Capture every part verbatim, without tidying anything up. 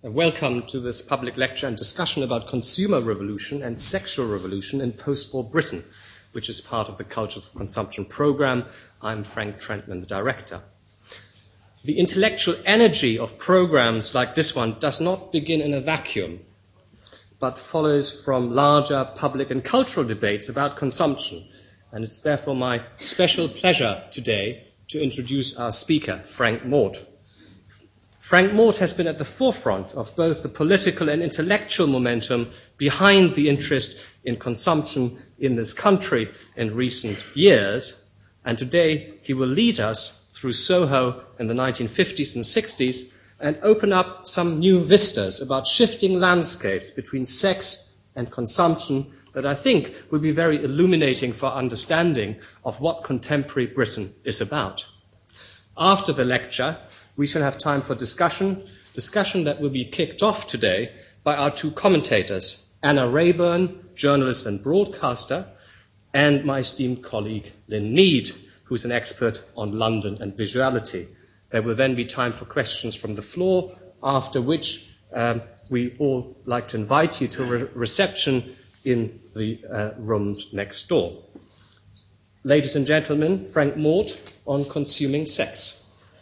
Welcome to this public lecture and discussion about consumer revolution and sexual revolution in post-war Britain, which is part of the Cultures of Consumption program. I'm Frank Trentman, the director. The intellectual energy of programs like this one does not begin in a vacuum, but follows from larger public and cultural debates about consumption. And it's therefore my special pleasure today to introduce our speaker, Frank Mort. Frank Mort has been at the forefront of both the political and intellectual momentum behind the interest in consumption in this country in recent years, and today he will lead us through Soho in the nineteen fifties and sixties and open up some new vistas about shifting landscapes between sex and consumption that I think will be very illuminating for understanding of what contemporary Britain is about. After the lecture, we shall have time for discussion, discussion that will be kicked off today by our two commentators, Anna Rayburn, journalist and broadcaster, and my esteemed colleague Lynn Mead, who's an expert on London and visuality. There will then be time for questions from the floor, after which um, we all like to invite you to a re- reception in the uh, rooms next door. Ladies and gentlemen, Frank Mort on consuming sex.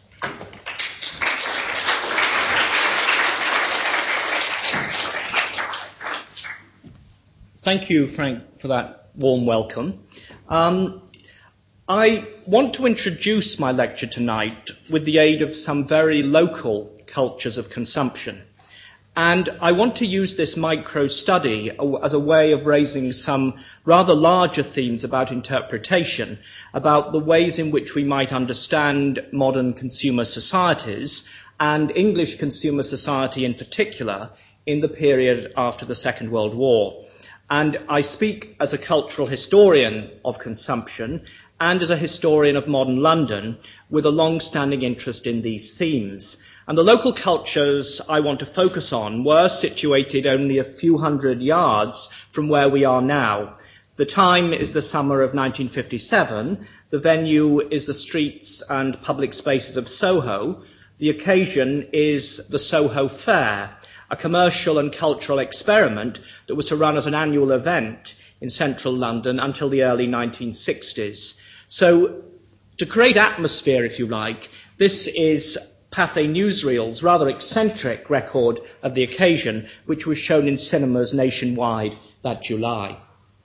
Thank you, Frank, for that warm welcome. Um, I want to introduce my lecture tonight with the aid of some very local cultures of consumption. And I want to use this micro-study as a way of raising some rather larger themes about interpretation, about the ways in which we might understand modern consumer societies, and English consumer society in particular, in the period after the Second World War. And I speak as a cultural historian of consumption and as a historian of modern London with a long-standing interest in these themes. And the local cultures I want to focus on were situated only a few hundred yards from where we are now. The time is the summer of nineteen fifty-seven. The venue is the streets and public spaces of Soho. The occasion is the Soho Fair, a commercial and cultural experiment that was to run as an annual event in central London until the early nineteen sixties. So, to create atmosphere, if you like, this is Pathé Newsreel's rather eccentric record of the occasion, which was shown in cinemas nationwide that July.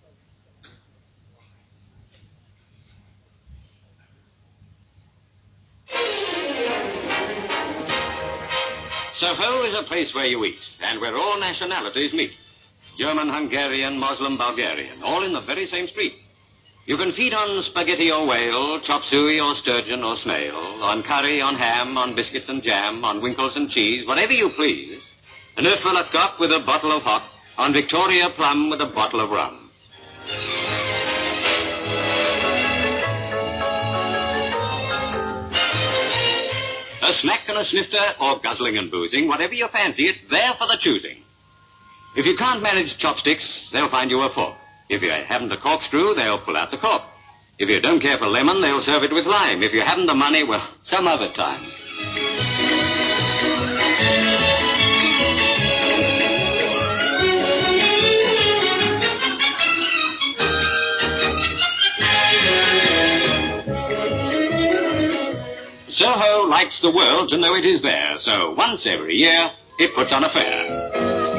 Soho is a place where you eat, and where all nationalities meet. German, Hungarian, Muslim, Bulgarian, all in the very same street. You can feed on spaghetti or whale, chop suey or sturgeon or snail, on curry, on ham, on biscuits and jam, on winkles and cheese, whatever you please. An œuf à la coque with a bottle of hock, on Victoria plum with a bottle of rum. A snack and a snifter, or guzzling and boozing, whatever you fancy, it's there for the choosing. If you can't manage chopsticks, they'll find you a fork. If you haven't a corkscrew, they'll pull out the cork. If you don't care for lemon, they'll serve it with lime. If you haven't the money, well, some other time. Soho likes the world to know it is there, so once every year, it puts on a fair.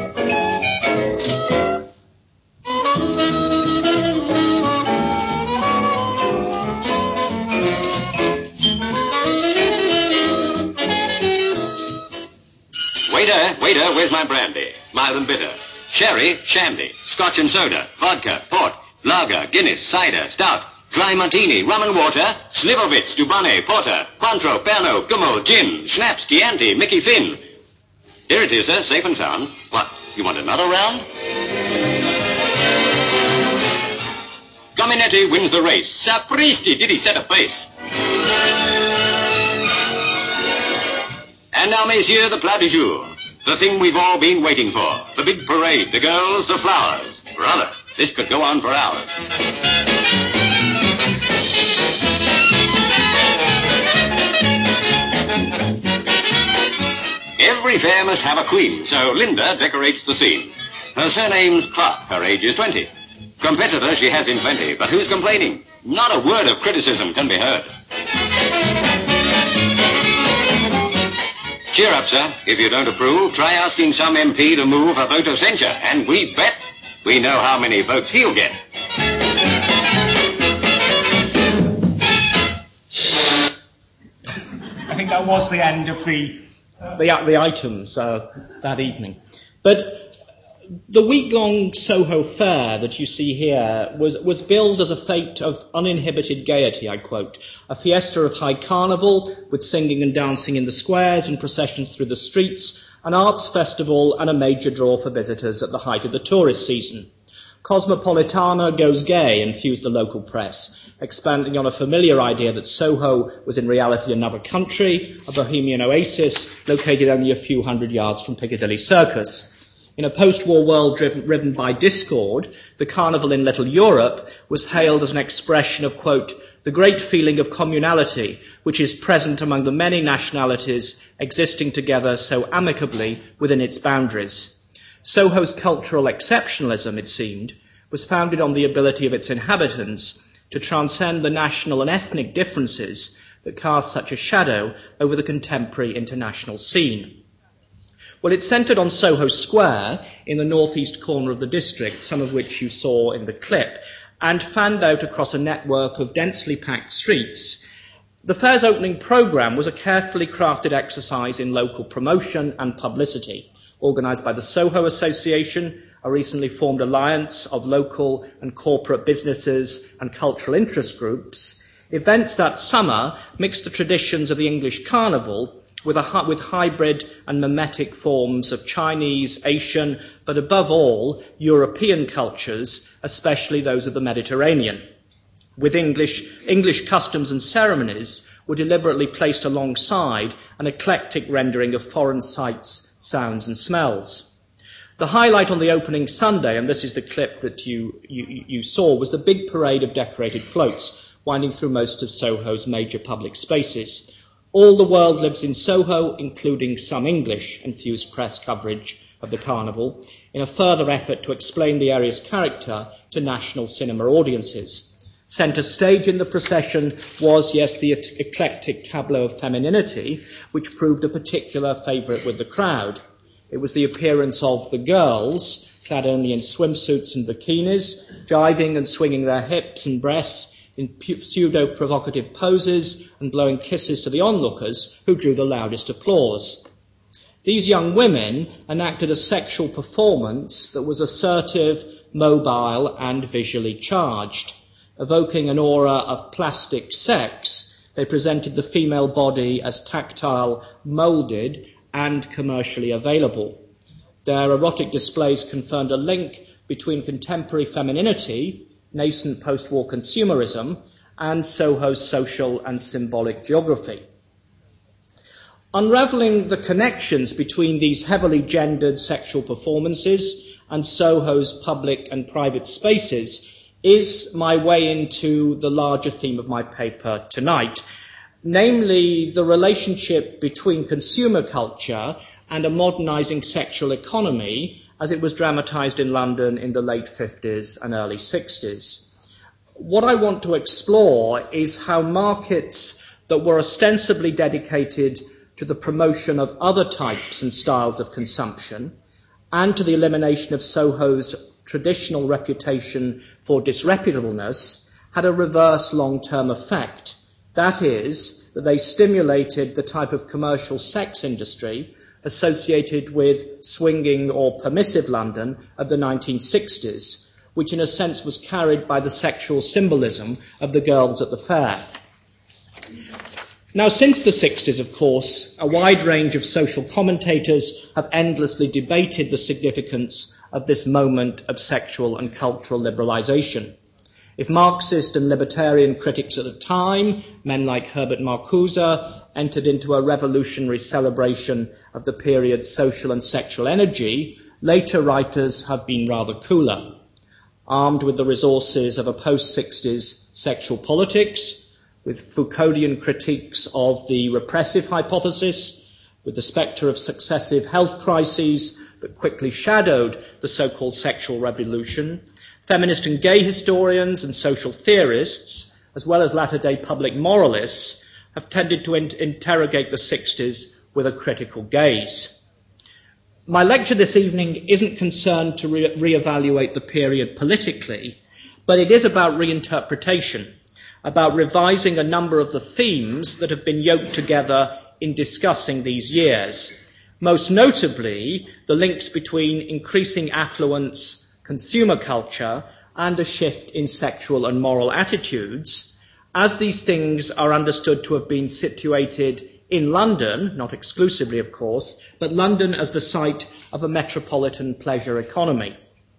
Waiter, waiter, where's my brandy? Mild and bitter. Sherry, shandy, scotch and soda, vodka, port, lager, Guinness, cider, stout, dry martini, rum and water, Slivovitz, Dubonnet, porter, Cointreau, Pernod, Gummel, gin, schnapps, Chianti, Mickey Finn. Here it is, sir, safe and sound. What, you want another round? Gaminetti wins the race. Sapristi, did he set a pace? And now, messieurs, the plat du jour. The thing we've all been waiting for. The big parade, the girls, the flowers. Brother, this could go on for hours. Every fair must have a queen, so Linda decorates the scene. Her surname's Clark, her age is twenty. Competitors she has in plenty, but who's complaining? Not a word of criticism can be heard. Cheer up, sir. If you don't approve, try asking some M P to move a vote of censure, and we bet we know how many votes he'll get. I think that was the end of the the, the items uh, that evening. But the week-long Soho Fair that you see here was, was billed as a fete of uninhibited gaiety, I quote, a fiesta of high carnival with singing and dancing in the squares and processions through the streets, an arts festival and a major draw for visitors at the height of the tourist season. Cosmopolitana goes gay, infused the local press, expanding on a familiar idea that Soho was in reality another country, a bohemian oasis located only a few hundred yards from Piccadilly Circus. In a post-war world driven, driven by discord, the carnival in Little Europe was hailed as an expression of, quote, the great feeling of communality which is present among the many nationalities existing together so amicably within its boundaries. Soho's cultural exceptionalism, it seemed, was founded on the ability of its inhabitants to transcend the national and ethnic differences that cast such a shadow over the contemporary international scene. Well, it centred on Soho Square in the northeast corner of the district, some of which you saw in the clip, and fanned out across a network of densely packed streets. The fair's opening programme was a carefully crafted exercise in local promotion and publicity, organised by the Soho Association, a recently formed alliance of local and corporate businesses and cultural interest groups. Events that summer mixed the traditions of the English Carnival with, a, with hybrid and mimetic forms of Chinese, Asian, but above all, European cultures, especially those of the Mediterranean. With English, English customs and ceremonies were deliberately placed alongside an eclectic rendering of foreign sights, sounds and smells. The highlight on the opening Sunday, and this is the clip that you, you, you saw, was the big parade of decorated floats winding through most of Soho's major public spaces. All the world lives in Soho, including some English-infused press coverage of the carnival, in a further effort to explain the area's character to national cinema audiences. Centre stage in the procession was, yes, the eclectic tableau of femininity, which proved a particular favourite with the crowd. It was the appearance of the girls, clad only in swimsuits and bikinis, jiving and swinging their hips and breasts in pseudo-provocative poses and blowing kisses to the onlookers, who drew the loudest applause. These young women enacted a sexual performance that was assertive, mobile and visually charged. Evoking an aura of plastic sex, they presented the female body as tactile, moulded, and commercially available. Their erotic displays confirmed a link between contemporary femininity, nascent post-war consumerism, and Soho's social and symbolic geography. Unravelling the connections between these heavily gendered sexual performances and Soho's public and private spaces is my way into the larger theme of my paper tonight, namely the relationship between consumer culture and a modernising sexual economy as it was dramatised in London in the late fifties and early sixties. What I want to explore is how markets that were ostensibly dedicated to the promotion of other types and styles of consumption and to the elimination of Soho's traditional reputation for disreputableness had a reverse long-term effect. That is, that they stimulated the type of commercial sex industry associated with swinging or permissive London of the nineteen sixties, which in a sense was carried by the sexual symbolism of the girls at the fair. Now, since the sixties, of course, a wide range of social commentators have endlessly debated the significance of this moment of sexual and cultural liberalisation. If Marxist and libertarian critics at the time, men like Herbert Marcuse, entered into a revolutionary celebration of the period's social and sexual energy, later writers have been rather cooler. Armed with the resources of a post-sixties sexual politics, with Foucauldian critiques of the repressive hypothesis, with the spectre of successive health crises that quickly shadowed the so-called sexual revolution, feminist and gay historians and social theorists, as well as latter-day public moralists, have tended to in- interrogate the sixties with a critical gaze. My lecture this evening isn't concerned to re- re-evaluate the period politically, but it is about reinterpretation, about revising a number of the themes that have been yoked together in discussing these years, most notably the links between increasing affluence, consumer culture, and a shift in sexual and moral attitudes, as these things are understood to have been situated in London, not exclusively of course, but London as the site of a metropolitan pleasure economy.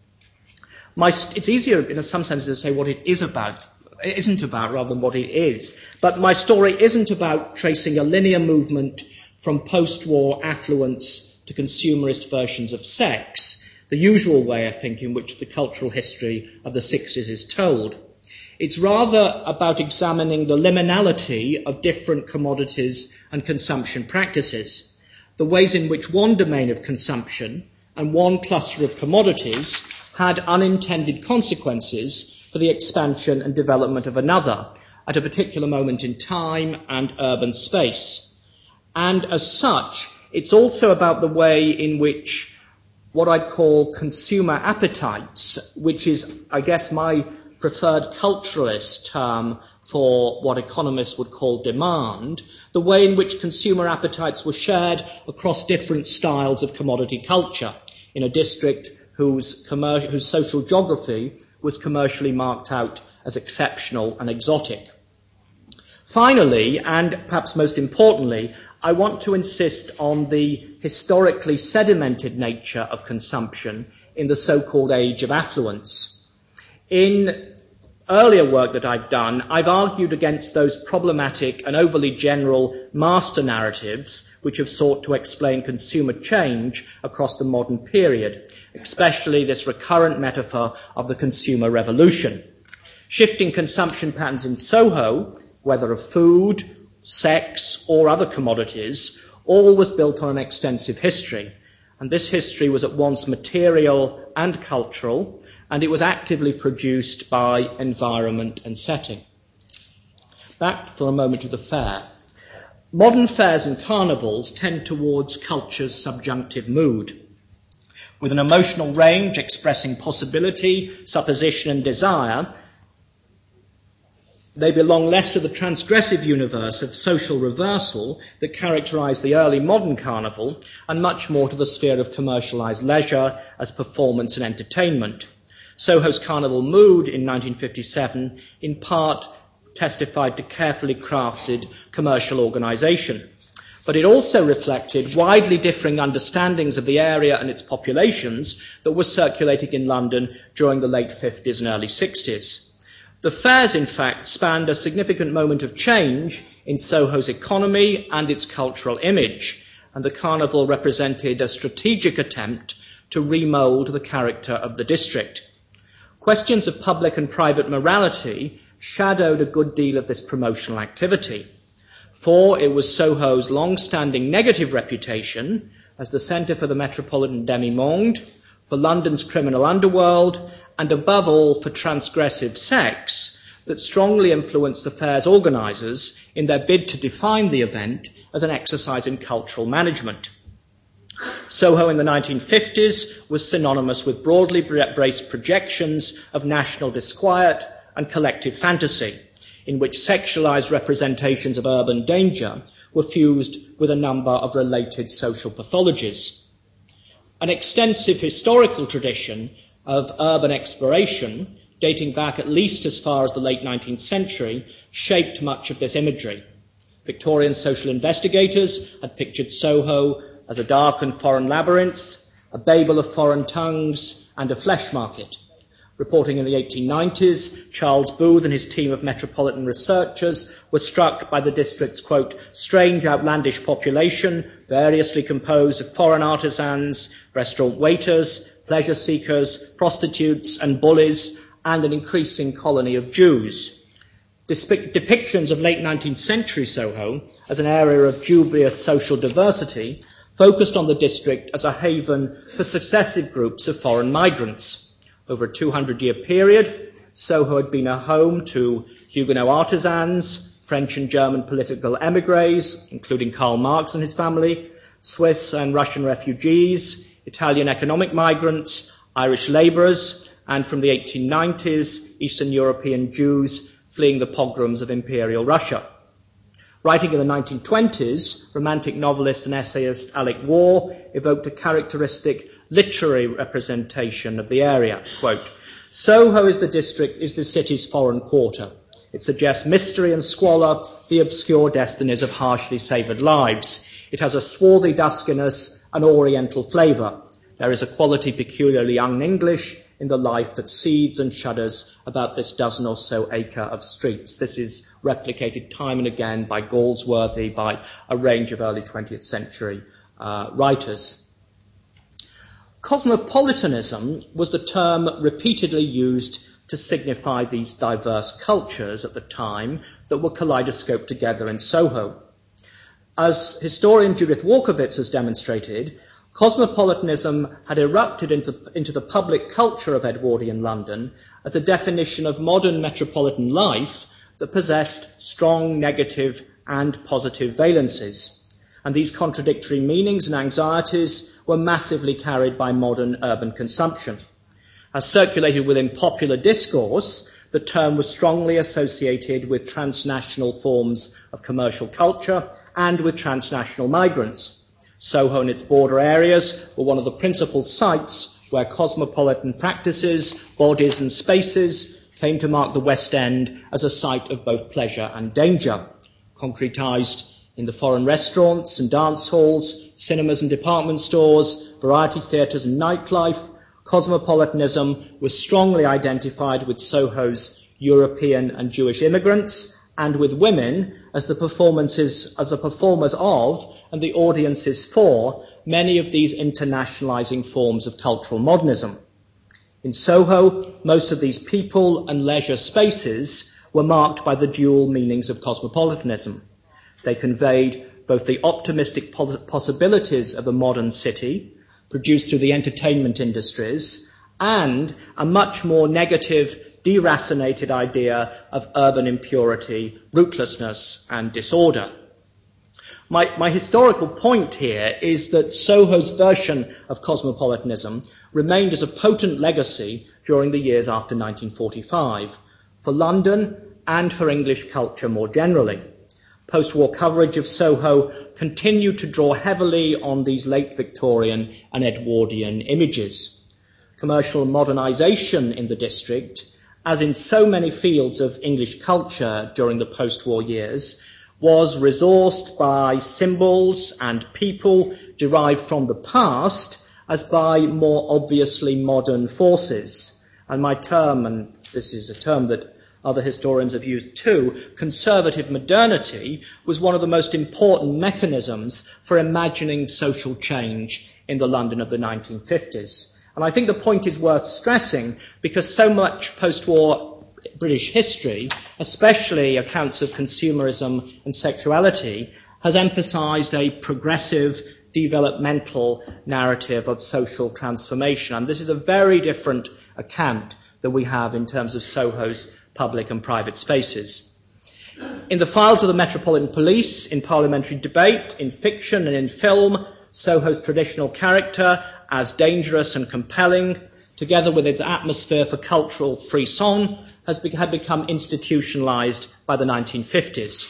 My, it's easier in some sense to say what it is about, it isn't about rather than what it is. But my story isn't about tracing a linear movement from post-war affluence to consumerist versions of sex, the usual way, I think, in which the cultural history of the sixties is told. It's rather about examining the liminality of different commodities and consumption practices, the ways in which one domain of consumption and one cluster of commodities had unintended consequences for the expansion and development of another at a particular moment in time and urban space. And as such, it's also about the way in which what I'd call consumer appetites, which is, I guess, my preferred culturalist term for what economists would call demand, the way in which consumer appetites were shared across different styles of commodity culture in a district whose, commer- whose social geography was commercially marked out as exceptional and exotic. Finally, and perhaps most importantly, I want to insist on the historically sedimented nature of consumption in the so-called age of affluence. In earlier work that I've done, I've argued against those problematic and overly general master narratives which have sought to explain consumer change across the modern period, especially this recurrent metaphor of the consumer revolution. Shifting consumption patterns in Soho, whether of food, sex, or other commodities, all was built on an extensive history. And this history was at once material and cultural, and it was actively produced by environment and setting. Back for a moment to the fair. Modern fairs and carnivals tend towards culture's subjunctive mood, with an emotional range expressing possibility, supposition, and desire. They belong less to the transgressive universe of social reversal that characterized the early modern carnival, and much more to the sphere of commercialized leisure as performance and entertainment. Soho's carnival mood in nineteen fifty-seven in part testified to carefully crafted commercial organization. But it also reflected widely differing understandings of the area and its populations that were circulating in London during the late fifties and early sixties. The fairs, in fact, spanned a significant moment of change in Soho's economy and its cultural image, and the carnival represented a strategic attempt to remould the character of the district. Questions of public and private morality shadowed a good deal of this promotional activity, for it was Soho's long-standing negative reputation as the centre for the metropolitan demi-monde, for London's criminal underworld, and above all for transgressive sex, that strongly influenced the fair's organisers in their bid to define the event as an exercise in cultural management. Soho in the nineteen fifties was synonymous with broadly braced projections of national disquiet and collective fantasy, in which sexualized representations of urban danger were fused with a number of related social pathologies. An extensive historical tradition of urban exploration, dating back at least as far as the late nineteenth century, shaped much of this imagery. Victorian social investigators had pictured Soho as a dark and foreign labyrinth, a Babel of foreign tongues, and a flesh market. Reporting in the eighteen nineties, Charles Booth and his team of metropolitan researchers were struck by the district's, quote, strange, outlandish population, variously composed of foreign artisans, restaurant waiters, pleasure seekers, prostitutes, and bullies, and an increasing colony of Jews. Despe- depictions of late nineteenth century Soho as an area of dubious social diversity focused on the district as a haven for successive groups of foreign migrants. Over a two hundred year period, Soho had been a home to Huguenot artisans, French and German political emigres, including Karl Marx and his family, Swiss and Russian refugees, Italian economic migrants, Irish labourers, and from the eighteen nineties, Eastern European Jews fleeing the pogroms of Imperial Russia. Writing in the nineteen twenties, romantic novelist and essayist Alec Waugh evoked a characteristic literary representation of the area. Quote, "Soho is the district, is the city's foreign quarter. It suggests mystery and squalor, the obscure destinies of harshly savoured lives. It has a swarthy duskiness, an oriental flavour. There is a quality peculiarly un-English in the life that seethes and shudders about this dozen or so acre of streets." This is replicated time and again by Galsworthy, by a range of early twentieth century uh, writers. Cosmopolitanism was the term repeatedly used to signify these diverse cultures at the time that were kaleidoscoped together in Soho. As historian Judith Walkowitz has demonstrated, cosmopolitanism had erupted into, into the public culture of Edwardian London as a definition of modern metropolitan life that possessed strong negative and positive valences. And these contradictory meanings and anxieties were massively carried by modern urban consumption. As circulated within popular discourse, the term was strongly associated with transnational forms of commercial culture and with transnational migrants. Soho and its border areas were one of the principal sites where cosmopolitan practices, bodies and spaces came to mark the West End as a site of both pleasure and danger. Concretised in the foreign restaurants and dance halls, cinemas and department stores, variety theatres and nightlife, cosmopolitanism was strongly identified with Soho's European and Jewish immigrants and with women as the performances, as the performers of and the audiences for many of these internationalizing forms of cultural modernism. In Soho, most of these people and leisure spaces were marked by the dual meanings of cosmopolitanism. They conveyed both the optimistic possibilities of a modern city, produced through the entertainment industries, and a much more negative, deracinated idea of urban impurity, rootlessness, and disorder. My, my historical point here is that Soho's version of cosmopolitanism remained as a potent legacy during the years after nineteen forty-five, for London and for English culture more generally. Post-war coverage of Soho continued to draw heavily on these late Victorian and Edwardian images. Commercial modernisation in the district, as in so many fields of English culture during the post-war years, was resourced by symbols and people derived from the past as by more obviously modern forces. And my term, and this is a term that other historians have used too, conservative modernity was one of the most important mechanisms for imagining social change in the London of the nineteen fifties. And I think the point is worth stressing because so much post-war British history, especially accounts of consumerism and sexuality, has emphasised a progressive, developmental narrative of social transformation. And this is a very different account that we have in terms of Soho's public and private spaces. In the files of the Metropolitan Police, in parliamentary debate, in fiction and in film, Soho's traditional character as dangerous and compelling, together with its atmosphere for cultural frisson, has be- had become institutionalised by the nineteen fifties.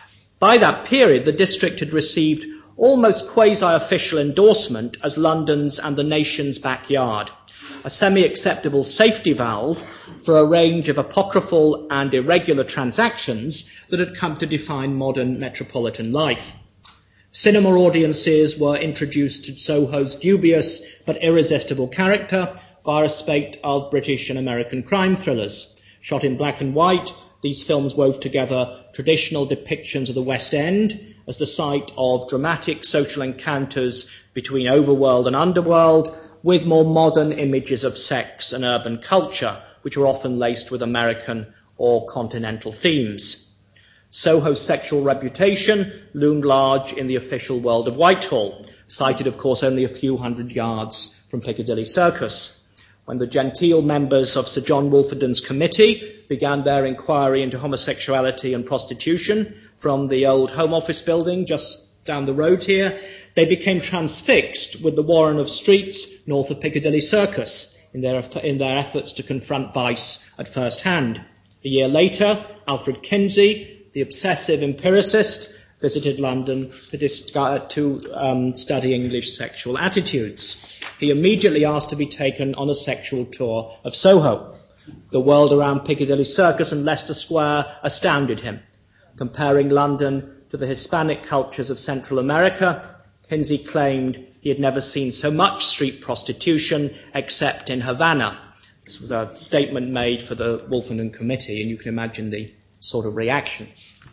By that period, the district had received almost quasi-official endorsement as London's and the nation's backyard, a semi-acceptable safety valve for a range of apocryphal and irregular transactions that had come to define modern metropolitan life. Cinema audiences were introduced to Soho's dubious but irresistible character via a spate of British and American crime thrillers. Shot in black and white, these films wove together traditional depictions of the West End as the site of dramatic social encounters between overworld and underworld, with more modern images of sex and urban culture, which were often laced with American or continental themes. Soho's sexual reputation loomed large in the official world of Whitehall, sited, of course, only a few hundred yards from Piccadilly Circus. When the genteel members of Sir John Wolferdon's committee began their inquiry into homosexuality and prostitution from the old Home Office building just down the road here, they became transfixed with the warren of streets north of Piccadilly Circus in their, in their efforts to confront vice at first hand. A year later, Alfred Kinsey, the obsessive empiricist, visited London to, dis- to um, study English sexual attitudes. He immediately asked to be taken on a sexual tour of Soho. The world around Piccadilly Circus and Leicester Square astounded him. Comparing London to the Hispanic cultures of Central America, Kinsey claimed he had never seen so much street prostitution except in Havana. This was a statement made for the Wolfenden Committee, and you can imagine the sort of reaction.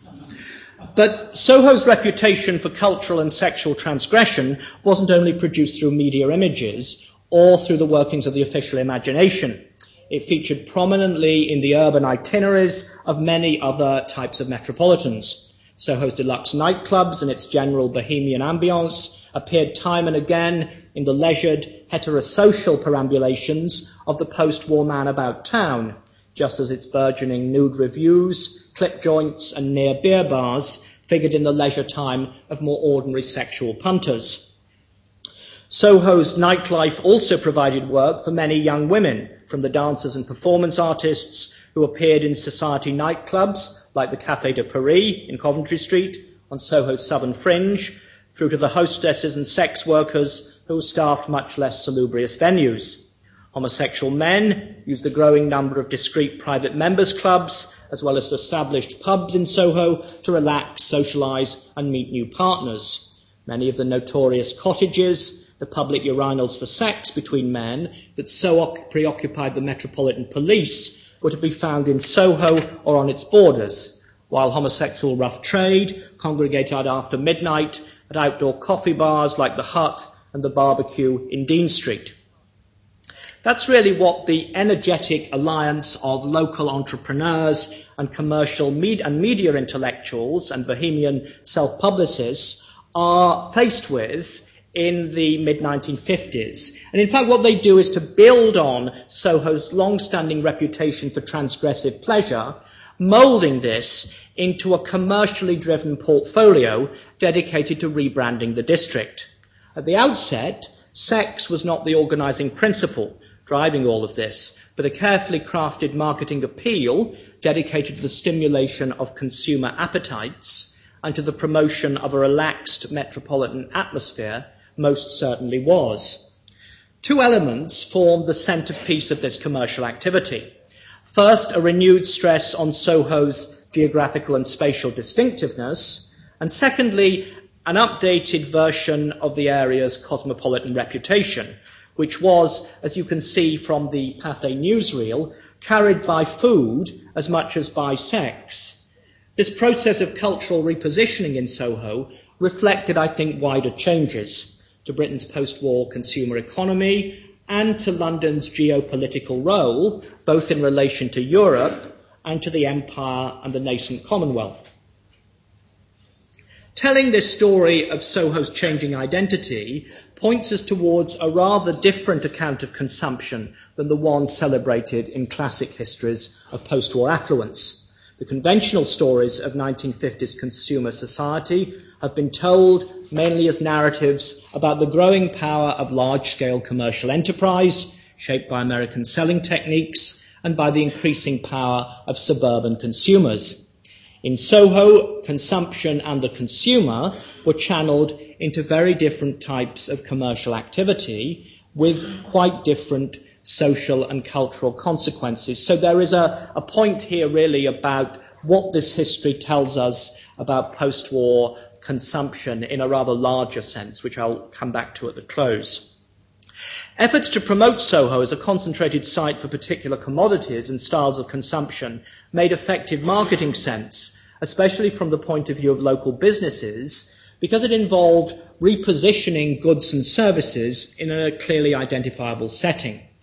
But Soho's reputation for cultural and sexual transgression wasn't only produced through media images or through the workings of the official imagination. It featured prominently in the urban itineraries of many other types of metropolitans. Soho's deluxe nightclubs and its general bohemian ambience appeared time and again in the leisured, heterosocial perambulations of the post-war man about town, just as its burgeoning nude reviews, clip joints and near beer bars figured in the leisure time of more ordinary sexual punters. Soho's nightlife also provided work for many young women, from the dancers and performance artists who appeared in society nightclubs like the Café de Paris in Coventry Street on Soho's southern fringe, through to the hostesses and sex workers who staffed much less salubrious venues. Homosexual men used the growing number of discreet private members' clubs, as well as established pubs in Soho, to relax, socialise and meet new partners. Many of the notorious cottages, the public urinals for sex between men that so preoccupied the Metropolitan Police, were to be found in Soho or on its borders, while homosexual rough trade congregated after midnight at outdoor coffee bars like the Hut and the Barbecue in Dean Street. That's really what the energetic alliance of local entrepreneurs and commercial med- and media intellectuals and bohemian self-publicists are faced with in the mid nineteen fifties. And in fact, what they do is to build on Soho's long-standing reputation for transgressive pleasure, moulding this into a commercially driven portfolio dedicated to rebranding the district. At the outset, sex was not the organising principle driving all of this, but a carefully crafted marketing appeal dedicated to the stimulation of consumer appetites and to the promotion of a relaxed metropolitan atmosphere most certainly was. Two elements formed the centrepiece of this commercial activity. First, a renewed stress on Soho's geographical and spatial distinctiveness, and secondly, an updated version of the area's cosmopolitan reputation, which was, as you can see from the Pathé newsreel, carried by food as much as by sex. This process of cultural repositioning in Soho reflected, I think, wider changes to Britain's post-war consumer economy and to London's geopolitical role, both in relation to Europe and to the Empire and the nascent Commonwealth. Telling this story of Soho's changing identity points us towards a rather different account of consumption than the one celebrated in classic histories of post-war affluence. The conventional stories of nineteen fifties consumer society have been told mainly as narratives about the growing power of large-scale commercial enterprise, shaped by American selling techniques, and by the increasing power of suburban consumers. In Soho, consumption and the consumer were channeled into very different types of commercial activity with quite different social and cultural consequences. So there is a, a point here really about what this history tells us about post-war consumption in a rather larger sense, which I'll come back to at the close. Efforts to promote Soho as a concentrated site for particular commodities and styles of consumption made effective marketing sense, especially from the point of view of local businesses, because it involved repositioning goods and services in a clearly identifiable setting.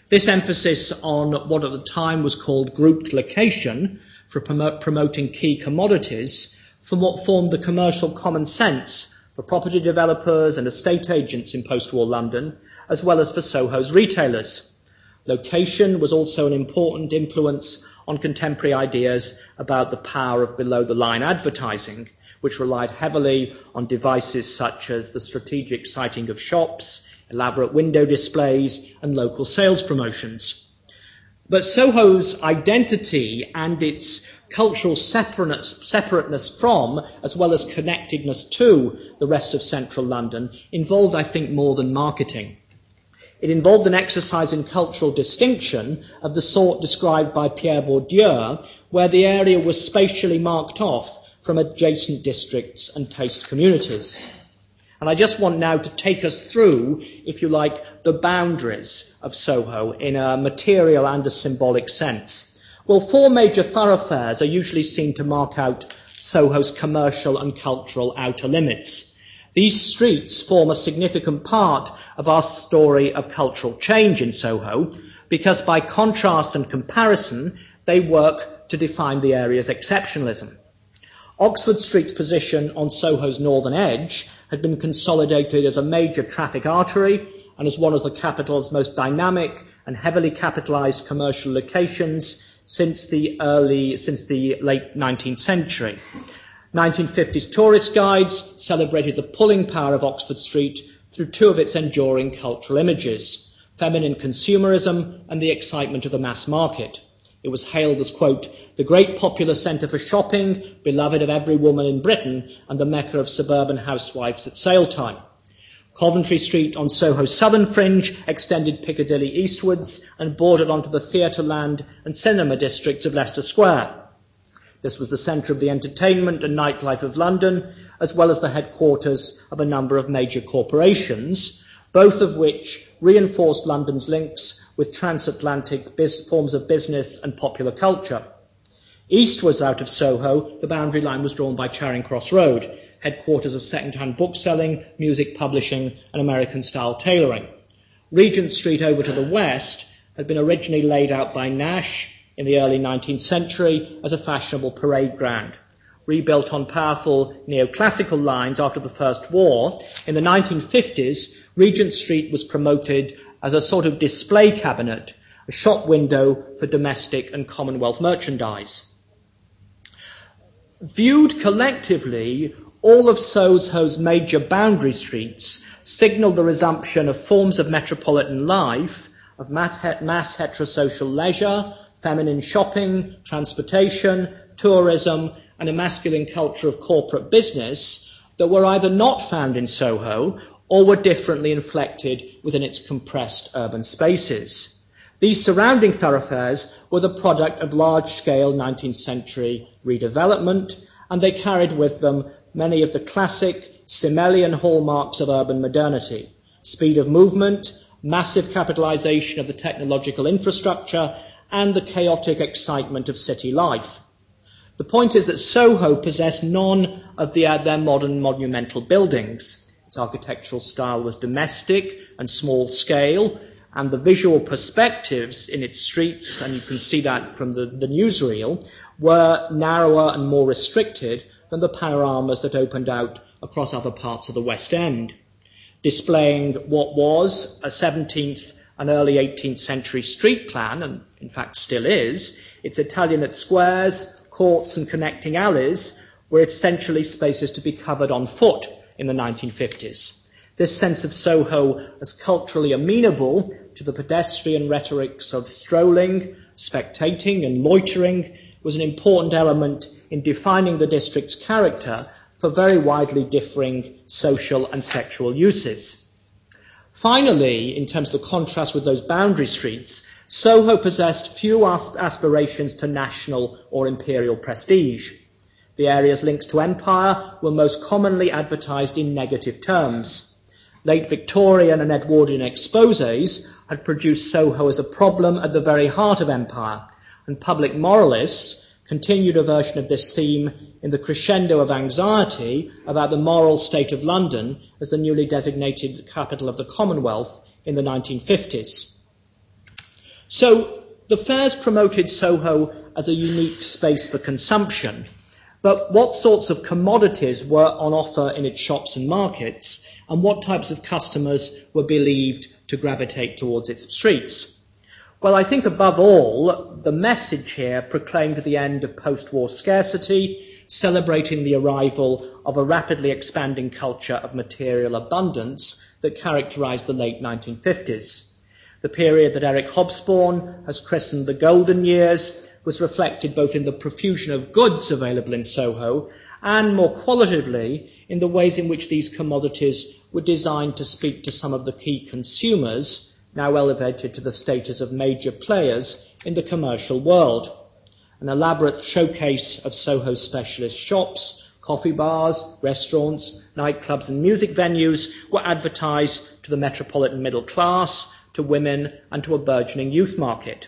This emphasis on what at the time was called grouped location for promote, promoting key commodities from what formed the commercial common sense for property developers and estate agents in post-war London, as well as for Soho's retailers. Location was also an important influence on contemporary ideas about the power of below-the-line advertising, which relied heavily on devices such as the strategic siting of shops, elaborate window displays, and local sales promotions. But Soho's identity and its cultural separateness, separateness from, as well as connectedness to, the rest of central London involved, I think, more than marketing. It involved an exercise in cultural distinction of the sort described by Pierre Bourdieu, where the area was spatially marked off from adjacent districts and taste communities. And I just want now to take us through, if you like, the boundaries of Soho in a material and a symbolic sense. Well, four major thoroughfares are usually seen to mark out Soho's commercial and cultural outer limits. These streets form a significant part of our story of cultural change in Soho because by contrast and comparison, they work to define the area's exceptionalism. Oxford Street's position on Soho's northern edge had been consolidated as a major traffic artery and as one of the capital's most dynamic and heavily capitalised commercial locations since the early, since the late nineteenth century. nineteen fifties tourist guides celebrated the pulling power of Oxford Street through two of its enduring cultural images, feminine consumerism and the excitement of the mass market. It was hailed as, quote, the great popular centre for shopping, beloved of every woman in Britain, and the mecca of suburban housewives at sale time. Coventry Street on Soho's southern fringe extended Piccadilly eastwards and bordered onto the Theatreland and cinema districts of Leicester Square. This was the centre of the entertainment and nightlife of London, as well as the headquarters of a number of major corporations, both of which reinforced London's links with transatlantic biz- forms of business and popular culture. Eastwards out of Soho, the boundary line was drawn by Charing Cross Road, headquarters of second-hand bookselling, music publishing, and American-style tailoring. Regent Street over to the west had been originally laid out by Nash in the early nineteenth century as a fashionable parade ground. Rebuilt on powerful neoclassical lines after the First War, in the nineteen fifties, Regent Street was promoted as a sort of display cabinet, a shop window for domestic and Commonwealth merchandise. Viewed collectively, all of Soho's major boundary streets signalled the resumption of forms of metropolitan life, of mass heterosocial leisure, feminine shopping, transportation, tourism, and a masculine culture of corporate business that were either not found in Soho or were differently inflected within its compressed urban spaces. These surrounding thoroughfares were the product of large-scale nineteenth century redevelopment, and they carried with them many of the classic Simmelian hallmarks of urban modernity: speed of movement, massive capitalization of the technological infrastructure, and the chaotic excitement of city life. The point is that Soho possessed none of the, uh, their modern monumental buildings. Its architectural style was domestic and small scale, and the visual perspectives in its streets, and you can see that from the, the newsreel, were narrower and more restricted than the panoramas that opened out across other parts of the West End, displaying what was a seventeenth and early eighteenth century street plan, and in fact still is. Its Italianate squares, courts and connecting alleys were essentially spaces to be covered on foot in the nineteen fifties. This sense of Soho as culturally amenable to the pedestrian rhetorics of strolling, spectating and loitering was an important element in defining the district's character for very widely differing social and sexual uses. Finally, in terms of the contrast with those boundary streets, Soho possessed few aspirations to national or imperial prestige. The area's links to empire were most commonly advertised in negative terms. Late Victorian and Edwardian exposés had produced Soho as a problem at the very heart of empire, and public moralists continued a version of this theme in the crescendo of anxiety about the moral state of London as the newly designated capital of the Commonwealth in the nineteen fifties. So the fairs promoted Soho as a unique space for consumption, but what sorts of commodities were on offer in its shops and markets, and what types of customers were believed to gravitate towards its streets? Well, I think above all, the message here proclaimed the end of post-war scarcity, celebrating the arrival of a rapidly expanding culture of material abundance that characterized the late nineteen fifties. The period that Eric Hobsbawm has christened the golden years was reflected both in the profusion of goods available in Soho and, more qualitatively, in the ways in which these commodities were designed to speak to some of the key consumers, now elevated to the status of major players in the commercial world. An elaborate showcase of Soho specialist shops, coffee bars, restaurants, nightclubs and music venues were advertised to the metropolitan middle class, to women and to a burgeoning youth market.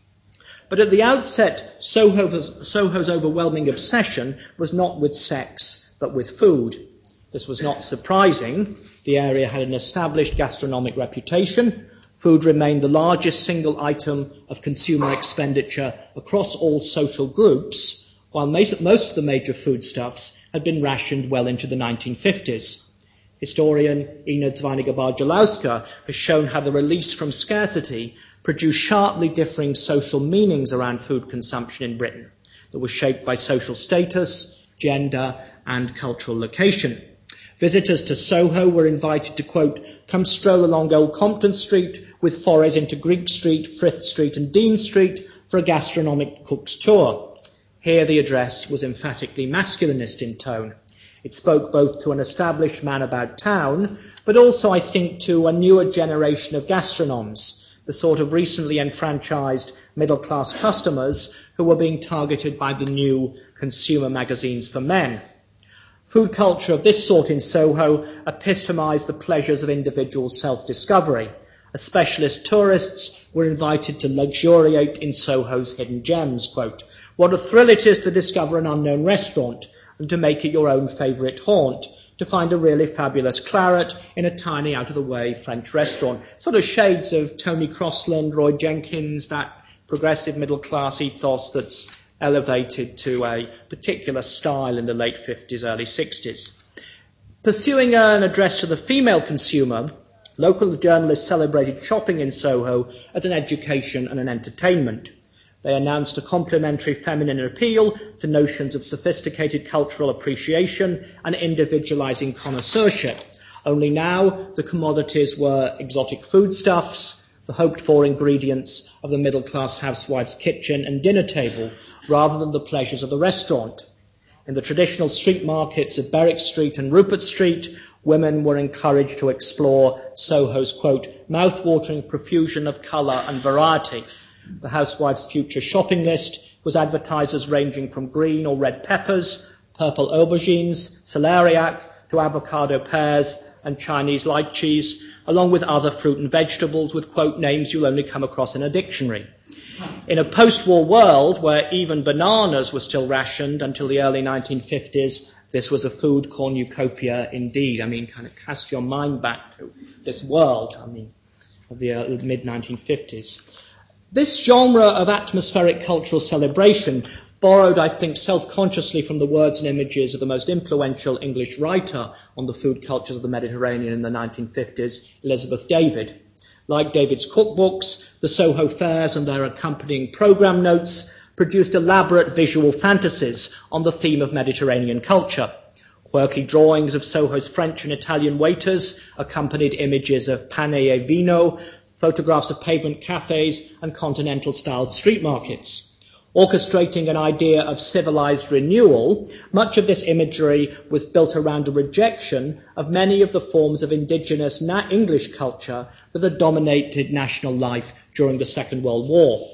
But at the outset, Soho's, Soho's overwhelming obsession was not with sex, but with food. This was not surprising. The area had an established gastronomic reputation. Food remained the largest single item of consumer expenditure across all social groups, while most of the major foodstuffs had been rationed well into the nineteen fifties. Historian Ina Zweininger-Bardulowska has shown how the release from scarcity produced sharply differing social meanings around food consumption in Britain that was shaped by social status, gender, and cultural location. Visitors to Soho were invited to, quote, come stroll along Old Compton Street with forays into Greek Street, Frith Street, and Dean Street for a gastronomic cook's tour. Here the address was emphatically masculinist in tone. It spoke both to an established man about town, but also, I think, to a newer generation of gastronomes, the sort of recently enfranchised middle-class customers who were being targeted by the new consumer magazines for men. Food culture of this sort in Soho epitomised the pleasures of individual self-discovery. As specialist tourists were invited to luxuriate in Soho's hidden gems, quote, what a thrill it is to discover an unknown restaurant and to make it your own favourite haunt, to find a really fabulous claret in a tiny, out-of-the-way French restaurant. Sort of shades of Tony Crossland, Roy Jenkins, that progressive middle-class ethos that's elevated to a particular style in the late fifties, early sixties. Pursuing an address to the female consumer, local journalists celebrated shopping in Soho as an education and an entertainment. They announced a complementary feminine appeal to notions of sophisticated cultural appreciation and individualizing connoisseurship. Only now the commodities were exotic foodstuffs, the hoped-for ingredients of the middle-class housewife's kitchen and dinner table, rather than the pleasures of the restaurant. In the traditional street markets of Berwick Street and Rupert Street, women were encouraged to explore Soho's, quote, mouth-watering profusion of colour and variety. The housewife's future shopping list was advertised as ranging from green or red peppers, purple aubergines, celeriac, to avocado pears and Chinese light cheese, along with other fruit and vegetables with, quote, names you'll only come across in a dictionary. In a post-war world where even bananas were still rationed until the early nineteen fifties, this was a food cornucopia indeed. I mean, kind of cast your mind back to this world, I mean, of the uh, mid nineteen fifties. This genre of atmospheric cultural celebration borrowed, I think, self-consciously from the words and images of the most influential English writer on the food cultures of the Mediterranean in the nineteen fifties, Elizabeth David. Like David's cookbooks, the Soho fairs and their accompanying programme notes produced elaborate visual fantasies on the theme of Mediterranean culture. Quirky drawings of Soho's French and Italian waiters accompanied images of pane e vino, photographs of pavement cafes and continental-styled street markets. Orchestrating an idea of civilized renewal, much of this imagery was built around a rejection of many of the forms of indigenous na- English culture that had dominated national life during the Second World War.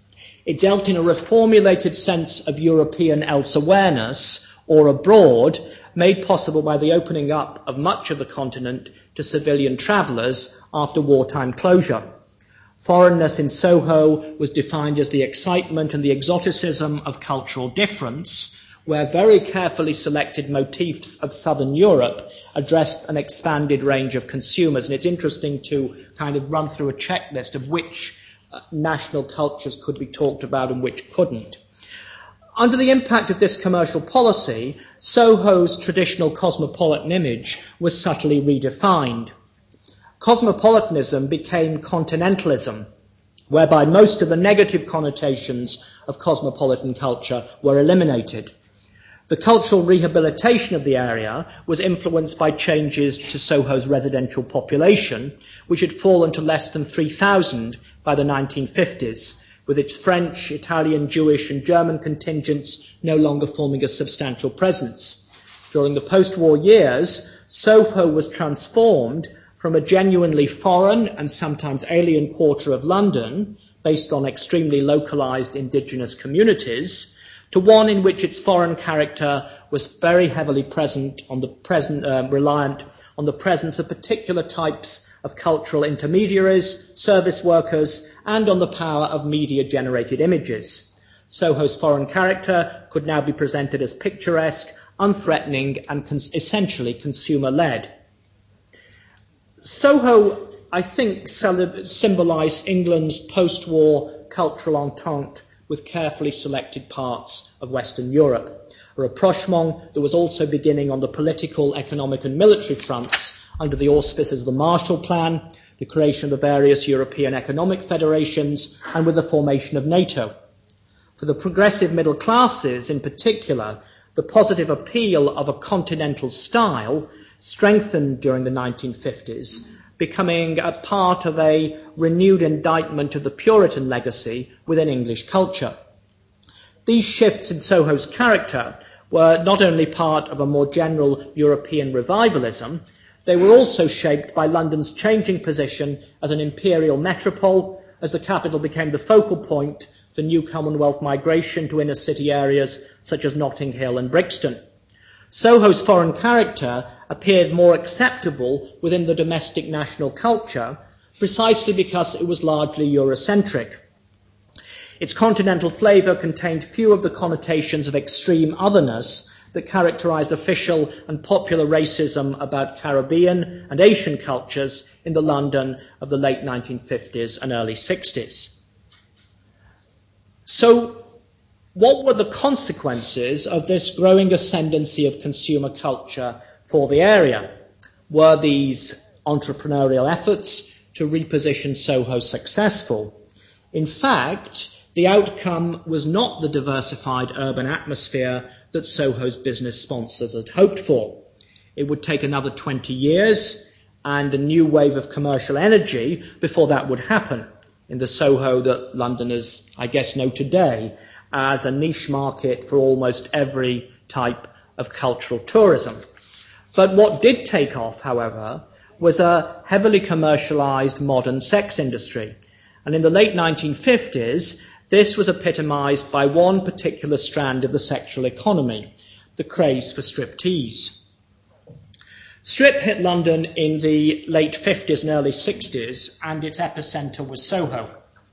It dealt in a reformulated sense of European else-awareness or abroad, made possible by the opening up of much of the continent to civilian travellers after wartime closure. Foreignness in Soho was defined as the excitement and the exoticism of cultural difference, where very carefully selected motifs of southern Europe addressed an expanded range of consumers. And it's interesting to kind of run through a checklist of which uh, national cultures could be talked about and which couldn't. Under the impact of this commercial policy, Soho's traditional cosmopolitan image was subtly redefined. Cosmopolitanism became continentalism, whereby most of the negative connotations of cosmopolitan culture were eliminated. The cultural rehabilitation of the area was influenced by changes to Soho's residential population, which had fallen to less than three thousand by the nineteen fifties, with its French, Italian, Jewish and German contingents no longer forming a substantial presence. During the post-war years, Soho was transformed from a genuinely foreign and sometimes alien quarter of London, based on extremely localized indigenous communities, to one in which its foreign character was very heavily present on the present, uh, reliant on the presence of particular types of cultural intermediaries, service workers, and on the power of media-generated images. Soho's foreign character could now be presented as picturesque, unthreatening, and cons- essentially consumer-led. Soho, I think, symbolized England's post-war cultural entente with carefully selected parts of Western Europe, a rapprochement that was also beginning on the political, economic and military fronts under the auspices of the Marshall Plan, the creation of the various European economic federations, and with the formation of NATO. For the progressive middle classes in particular, the positive appeal of a continental style strengthened during the nineteen fifties, becoming a part of a renewed indictment of the Puritan legacy within English culture. These shifts in Soho's character were not only part of a more general European revivalism, they were also shaped by London's changing position as an imperial metropole, as the capital became the focal point for new Commonwealth migration to inner city areas such as Notting Hill and Brixton. Soho's foreign character appeared more acceptable within the domestic national culture precisely because it was largely Eurocentric. Its continental flavour contained few of the connotations of extreme otherness that characterised official and popular racism about Caribbean and Asian cultures in the London of the late nineteen fifties and early sixties. So, what were the consequences of this growing ascendancy of consumer culture for the area? Were these entrepreneurial efforts to reposition Soho successful? In fact, the outcome was not the diversified urban atmosphere that Soho's business sponsors had hoped for. It would take another twenty years and a new wave of commercial energy before that would happen in the Soho that Londoners, I guess, know today as a niche market for almost every type of cultural tourism. But what did take off, however, was a heavily commercialized modern sex industry. And in the late nineteen fifties, this was epitomized by one particular strand of the sexual economy, the craze for striptease. Strip hit London in the late fifties and early sixties, and its epicenter was Soho.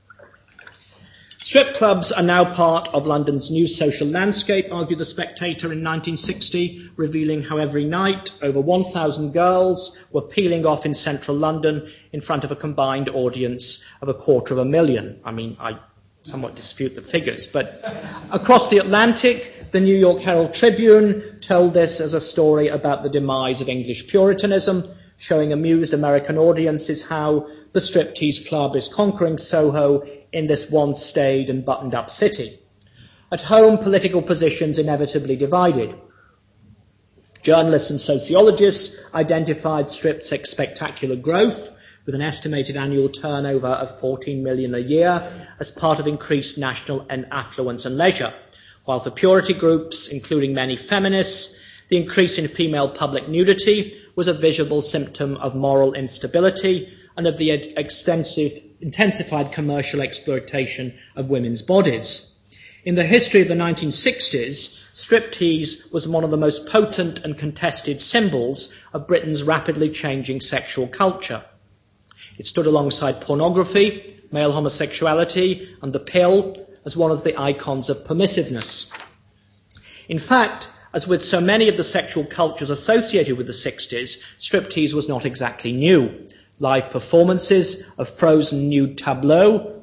Strip clubs are now part of London's new social landscape, argued The Spectator in nineteen sixty, revealing how every night over one thousand girls were peeling off in central London in front of a combined audience of a quarter of a million. I mean, I somewhat dispute the figures, but across the Atlantic, the New York Herald Tribune told this as a story about the demise of English Puritanism, showing amused American audiences how the striptease club is conquering Soho in this once staid and buttoned-up city. At home, political positions inevitably divided. Journalists and sociologists identified Strip's spectacular growth, with an estimated annual turnover of fourteen million a year, as part of increased national affluence and leisure, while for purity groups, including many feminists, the increase in female public nudity was a visible symptom of moral instability and of the extensive, intensified commercial exploitation of women's bodies. In the history of the nineteen sixties, striptease was one of the most potent and contested symbols of Britain's rapidly changing sexual culture. It stood alongside pornography, male homosexuality, and the pill as one of the icons of permissiveness. In fact, as with so many of the sexual cultures associated with the sixties, striptease was not exactly new. Live performances of frozen nude tableau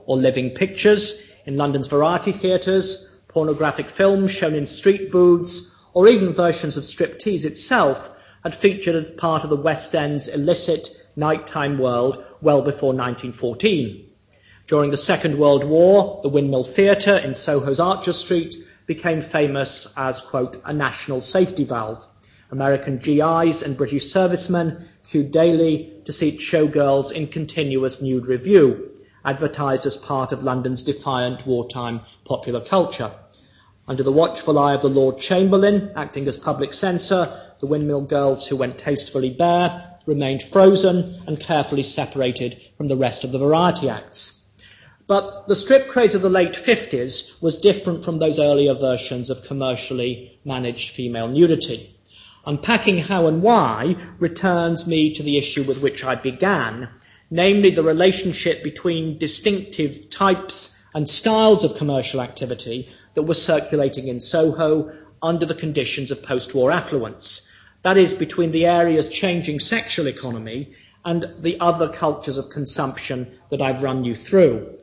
or living pictures in London's variety theatres, pornographic films shown in street booths, or even versions of striptease itself had featured as part of the West End's illicit nighttime world well before nineteen fourteen. During the Second World War, the Windmill Theatre in Soho's Archer Street became famous as, quote, a national safety valve. American G Is and British servicemen queued daily to see showgirls in continuous nude review, advertised as part of London's defiant wartime popular culture. Under the watchful eye of the Lord Chamberlain, acting as public censor, the Windmill girls who went tastefully bare remained frozen and carefully separated from the rest of the variety acts. But the strip craze of the late fifties was different from those earlier versions of commercially managed female nudity. Unpacking how and why returns me to the issue with which I began, namely the relationship between distinctive types and styles of commercial activity that were circulating in Soho under the conditions of post-war affluence. That is, between the area's changing sexual economy and the other cultures of consumption that I've run you through.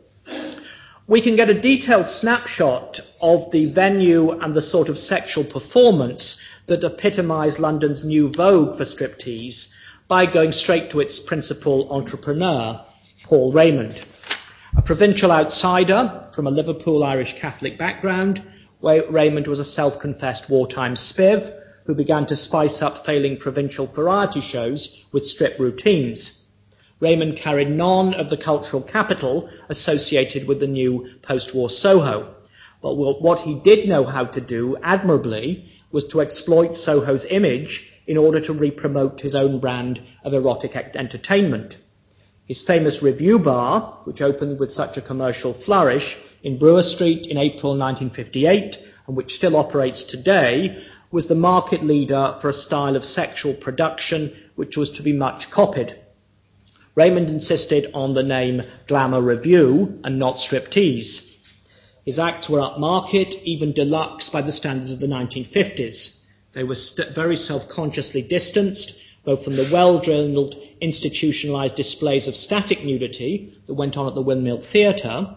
We can get a detailed snapshot of the venue and the sort of sexual performance that epitomised London's new vogue for striptease by going straight to its principal entrepreneur, Paul Raymond. A provincial outsider from a Liverpool Irish Catholic background, Raymond was a self-confessed wartime spiv who began to spice up failing provincial variety shows with strip routines. Raymond carried none of the cultural capital associated with the new post-war Soho, but what he did know how to do admirably was to exploit Soho's image in order to re-promote his own brand of erotic entertainment. His famous Review Bar, which opened with such a commercial flourish in Brewer Street in April nineteen fifty-eight, and which still operates today, was the market leader for a style of sexual production which was to be much copied. Raymond insisted on the name Glamour Review and not striptease. His acts were upmarket, even deluxe by the standards of the nineteen fifties. They were st- very self-consciously distanced, both from the well-drilled, institutionalized displays of static nudity that went on at the Windmill Theatre,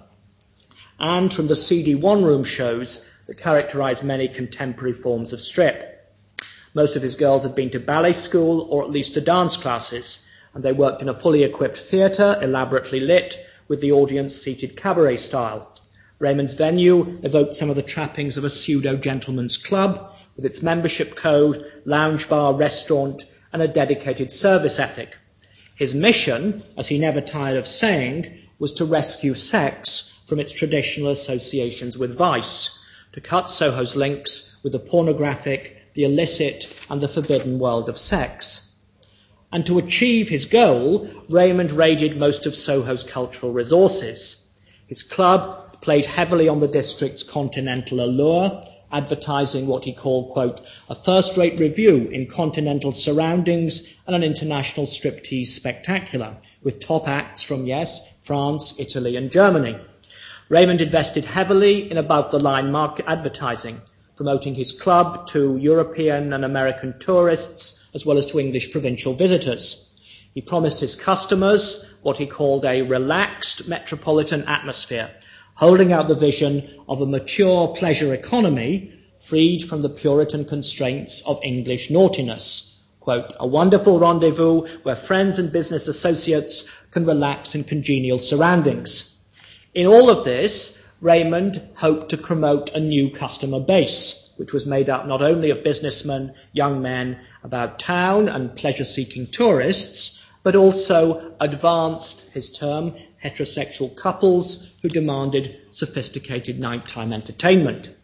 and from the seedy one-room shows that characterized many contemporary forms of strip. Most of his girls had been to ballet school or at least to dance classes, and they worked in a fully equipped theatre, elaborately lit, with the audience seated cabaret style. Raymond's venue evoked some of the trappings of a pseudo-gentleman's club, with its membership code, lounge bar, restaurant, and a dedicated service ethic. His mission, as he never tired of saying, was to rescue sex from its traditional associations with vice, to cut Soho's links with the pornographic, the illicit, and the forbidden world of sex. And to achieve his goal, Raymond raided most of Soho's cultural resources. His club played heavily on the district's continental allure, advertising what he called, quote, a first-rate review in continental surroundings and an international striptease spectacular, with top acts from, yes, France, Italy, and Germany. Raymond invested heavily in above-the-line market advertising, promoting his club to European and American tourists, as well as to English provincial visitors. He promised his customers what he called a relaxed metropolitan atmosphere, holding out the vision of a mature pleasure economy freed from the Puritan constraints of English naughtiness. Quote, a wonderful rendezvous where friends and business associates can relax in congenial surroundings. In all of this, Raymond hoped to promote a new customer base, which was made up not only of businessmen, young men about town and pleasure-seeking tourists, but also advanced, his term, heterosexual couples who demanded sophisticated nighttime entertainment.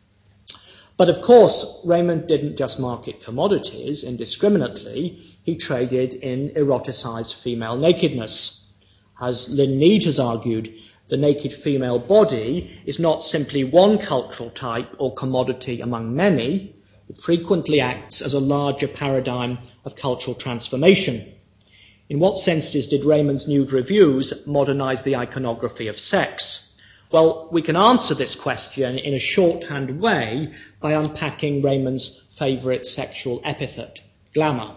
But of course, Raymond didn't just market commodities indiscriminately, he traded in eroticized female nakedness. As Lynn Need has argued, the naked female body is not simply one cultural type or commodity among many, it frequently acts as a larger paradigm of cultural transformation. In what senses did Raymond's nude reviews modernize the iconography of sex? Well, we can answer this question in a shorthand way by unpacking Raymond's favourite sexual epithet, glamour,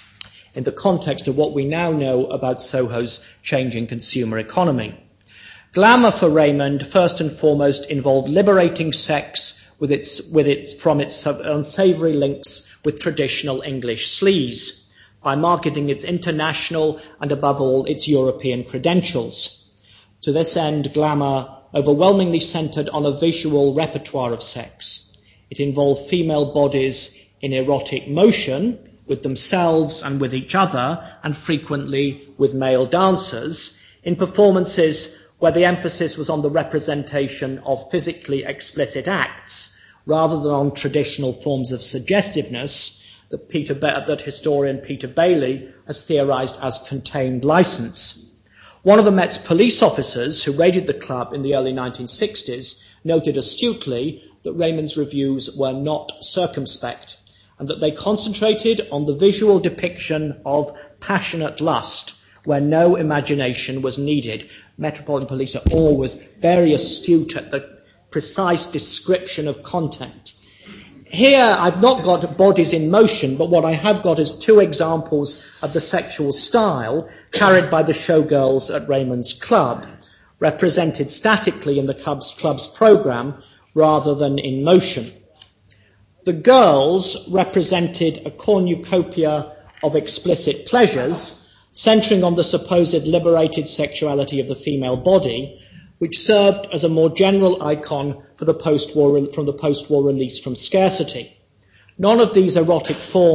in the context of what we now know about Soho's changing consumer economy. Glamour for Raymond, first and foremost, involved liberating sex with its, with its, from its unsavory links with traditional English sleaze, by marketing its international and, above all, its European credentials. To this end, Glamour overwhelmingly centred on a visual repertoire of sex. It involved female bodies in erotic motion with themselves and with each other, and frequently with male dancers, in performances where the emphasis was on the representation of physically explicit acts rather than on traditional forms of suggestiveness that, Peter ba- that historian Peter Bailey has theorised as contained licence. One of the Met's police officers who raided the club in the early nineteen sixties noted astutely that Raymond's reviews were not circumspect, and that they concentrated on the visual depiction of passionate lust, where no imagination was needed. Metropolitan Police are always very astute at the precise description of content. Here, I've not got bodies in motion, but what I have got is two examples of the sexual style carried by the showgirls at Raymond's club, represented statically in the club's, club's programme rather than in motion. The girls represented a cornucopia of explicit pleasures, centering on the supposed liberated sexuality of the female body, which served as a more general icon for the post-war, from the post-war release from scarcity. None of these erotic forms,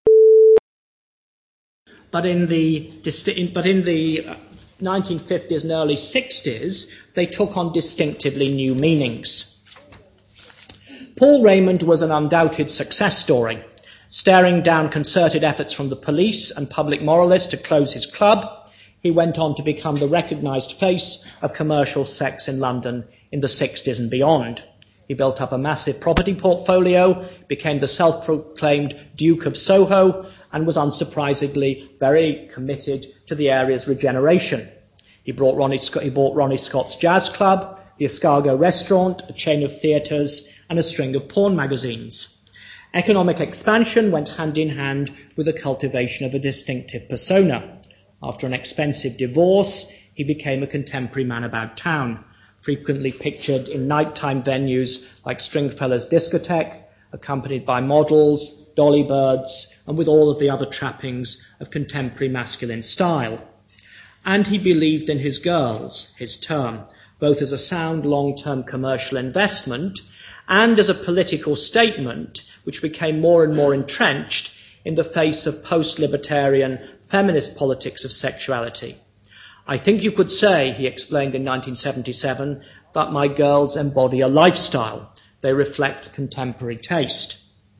but in the, but in the nineteen fifties and early sixties, they took on distinctively new meanings. Paul Raymond was an undoubted success story. Staring down concerted efforts from the police and public moralists to close his club, he went on to become the recognised face of commercial sex in London in the sixties and beyond. He built up a massive property portfolio, became the self-proclaimed Duke of Soho, and was unsurprisingly very committed to the area's regeneration. He, brought Ronnie Scott, he bought Ronnie Scott's Jazz Club, the Escargot Restaurant, a chain of theatres, and a string of porn magazines. Economic expansion went hand in hand with the cultivation of a distinctive persona. After an expensive divorce, he became a contemporary man about town, frequently pictured in nighttime venues like Stringfellow's Discotheque, accompanied by models, dolly birds, and with all of the other trappings of contemporary masculine style. And he believed in his girls, his term, both as a sound long-term commercial investment and as a political statement which became more and more entrenched in the face of post-libertarian feminist politics of sexuality. I think you could say, he explained in nineteen seventy-seven, that my girls embody a lifestyle. They reflect contemporary taste.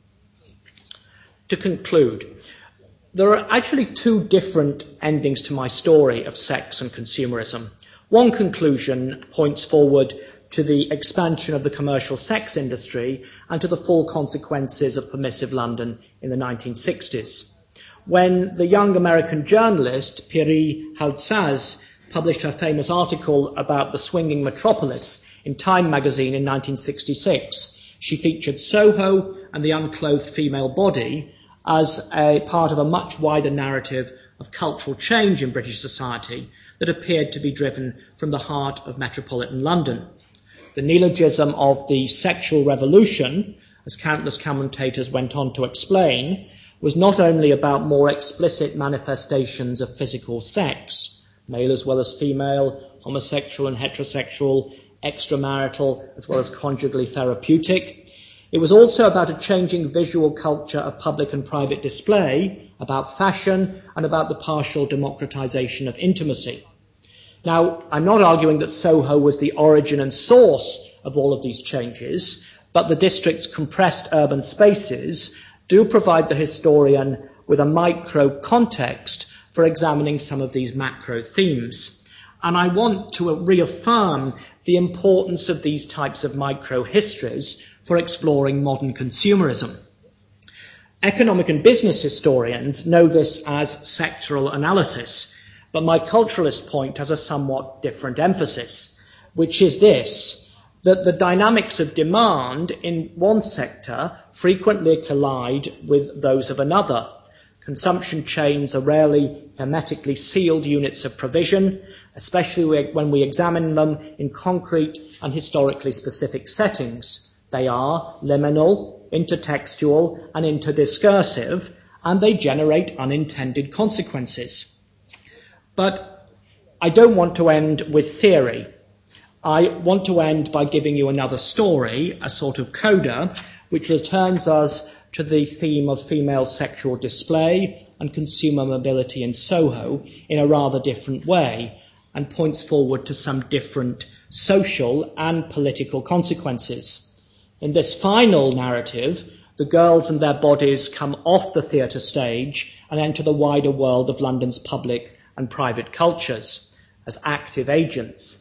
To conclude, there are actually two different endings to my story of sex and consumerism. One conclusion points forward to the expansion of the commercial sex industry and to the full consequences of permissive London in the nineteen sixties. When the young American journalist Piri Haldsaz published her famous article about the swinging metropolis in Time magazine in nineteen sixty-six, she featured Soho and the unclothed female body as a part of a much wider narrative of cultural change in British society that appeared to be driven from the heart of metropolitan London. The neologism of the sexual revolution, as countless commentators went on to explain, was not only about more explicit manifestations of physical sex, male as well as female, homosexual and heterosexual, extramarital as well as conjugally therapeutic. It was also about a changing visual culture of public and private display, about fashion, and about the partial democratization of intimacy. Now, I'm not arguing that Soho was the origin and source of all of these changes, but the district's compressed urban spaces do provide the historian with a micro context for examining some of these macro themes. And I want to reaffirm the importance of these types of micro histories for exploring modern consumerism. Economic and business historians know this as sectoral analysis, but my culturalist point has a somewhat different emphasis, which is this, that the dynamics of demand in one sector frequently collide with those of another. Consumption chains are rarely hermetically sealed units of provision, especially when we examine them in concrete and historically specific settings. They are liminal, intertextual, and interdiscursive, and they generate unintended consequences. But I don't want to end with theory. I want to end by giving you another story, a sort of coda, which returns us to the theme of female sexual display and consumer mobility in Soho in a rather different way, and points forward to some different social and political consequences. In this final narrative, the girls and their bodies come off the theatre stage and enter the wider world of London's public and private cultures as active agents.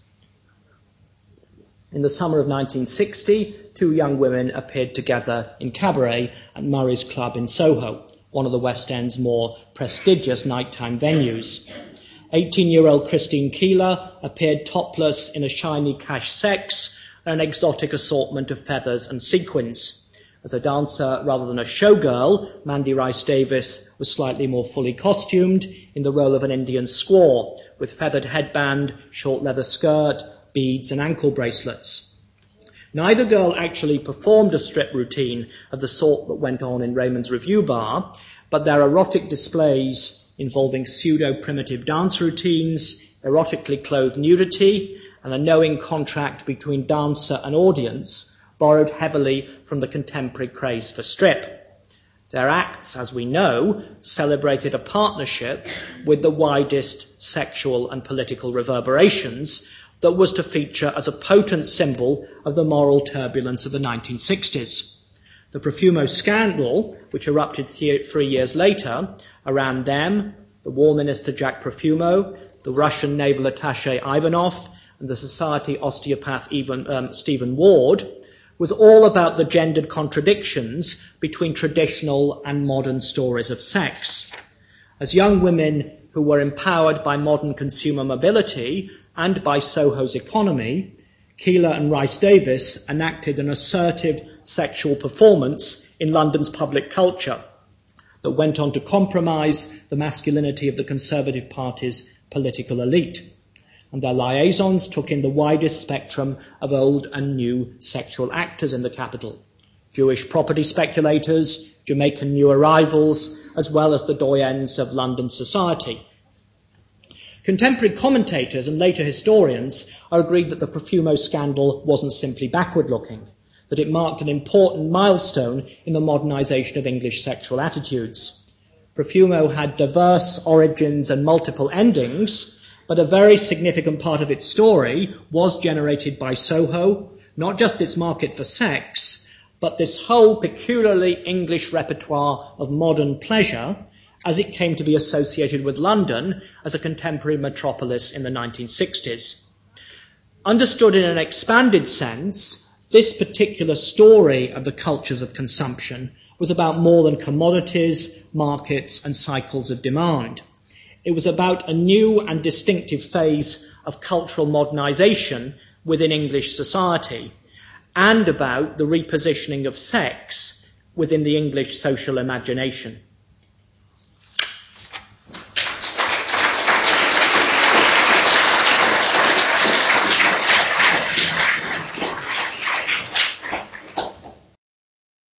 In the summer of nineteen sixty, two young women appeared together in Cabaret at Murray's Club in Soho, one of the West End's more prestigious nighttime venues. eighteen-year-old Christine Keeler appeared topless in a shiny cash sex and an exotic assortment of feathers and sequins. As a dancer rather than a showgirl, Mandy Rice-Davis was slightly more fully costumed in the role of an Indian squaw, with feathered headband, short leather skirt, beads and ankle bracelets. Neither girl actually performed a strip routine of the sort that went on in Raymond's Review Bar, but their erotic displays involving pseudo-primitive dance routines, erotically clothed nudity, and a knowing contract between dancer and audience borrowed heavily from the contemporary craze for strip. Their acts, as we know, celebrated a partnership with the widest sexual and political reverberations that was to feature as a potent symbol of the moral turbulence of the nineteen sixties. The Profumo scandal, which erupted th- three years later, around them, the War Minister Jack Profumo, the Russian naval attaché Ivanov, and the society osteopath even, um, Stephen Ward, was all about the gendered contradictions between traditional and modern stories of sex. As young women who were empowered by modern consumer mobility and by Soho's economy, Keeler and Rice-Davis enacted an assertive sexual performance in London's public culture that went on to compromise the masculinity of the Conservative Party's political elite. And their liaisons took in the widest spectrum of old and new sexual actors in the capital: Jewish property speculators, Jamaican new arrivals, as well as the doyens of London society. Contemporary commentators and later historians are agreed that the Profumo scandal wasn't simply backward-looking, that it marked an important milestone in the modernisation of English sexual attitudes. Profumo had diverse origins and multiple endings, but a very significant part of its story was generated by Soho, not just its market for sex, but this whole peculiarly English repertoire of modern pleasure as it came to be associated with London as a contemporary metropolis in the nineteen sixties. Understood in an expanded sense, this particular story of the cultures of consumption was about more than commodities, markets, and cycles of demand. It was about a new and distinctive phase of cultural modernisation within English society, and about the repositioning of sex within the English social imagination.